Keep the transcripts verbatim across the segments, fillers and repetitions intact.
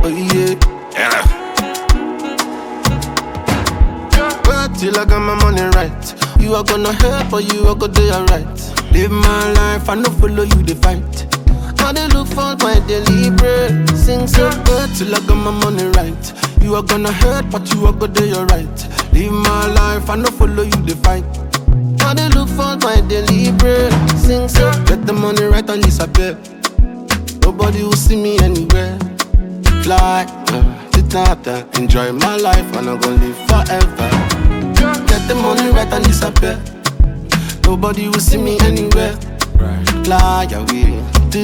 Oh yeah, yeah. Work till I got my money right. You are gonna help or you are gonna do alright. Live my life, I no follow you the fight. I dey look for my daily bread. Sing so good till I got my money right. You are gonna hurt, but you are gonna do alright. Live my life, I no follow you the fight. I dey look for my daily bread. Sing so, get the money right, at least I bet. Nobody will see me anywhere. Fly, uh, tata, enjoy my life, and I'm gonna live forever. Get the money right, at least I bet. Nobody will see me anywhere. Fly away,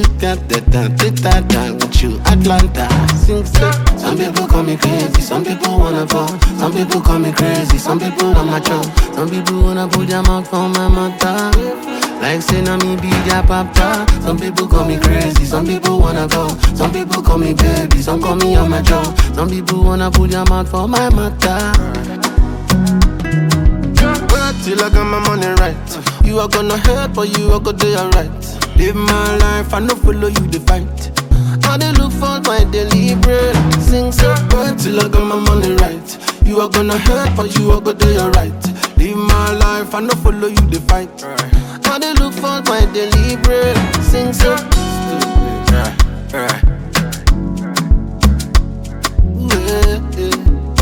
tata, with you, Atlanta. Sing so. Some people call me crazy, some people wanna fall. Some people call me crazy, some people on my job. Some people wanna put their mouth for my mother. Like say na me be their papa. Some people call me crazy, some people wanna go. Some people call me baby, some call me on my job. Some people wanna put their mouth for my mother. Work till I got my money right. You are gonna help or you are gonna do alright. Live my life, I no follow you the fight. I dey look for my daily bread. Sing so good till I got my money right. You are gonna help or you are gonna do alright. Live my life, I no follow you the fight. I dey look for my daily bread. Sing so yeah, yeah. Yeah, yeah.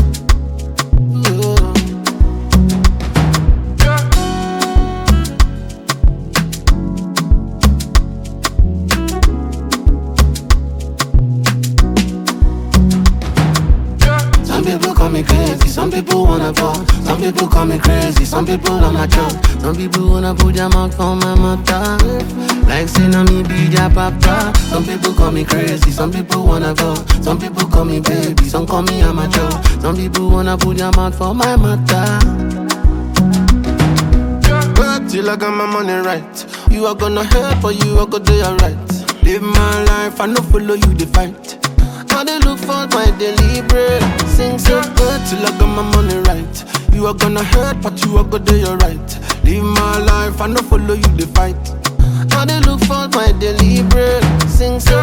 Some people call me crazy, some people wanna fall. Some people call me crazy, some people on my job. Some people wanna put their mouth for my mother. Like say na me be their papa. Some people call me crazy, some people wanna go. Some people call me baby, some call me on my job. Some people wanna put their mouth for my mother. Work till I got my money right. You are gonna help or you are gonna do alright. Live my life, I no follow you the fight. I dey look for my daily bread. Sing so good till I got my money right. You are gonna hurt, but you are gonna do alright. Live my life, I no follow you the fight. I dey look for my daily bread. Sing so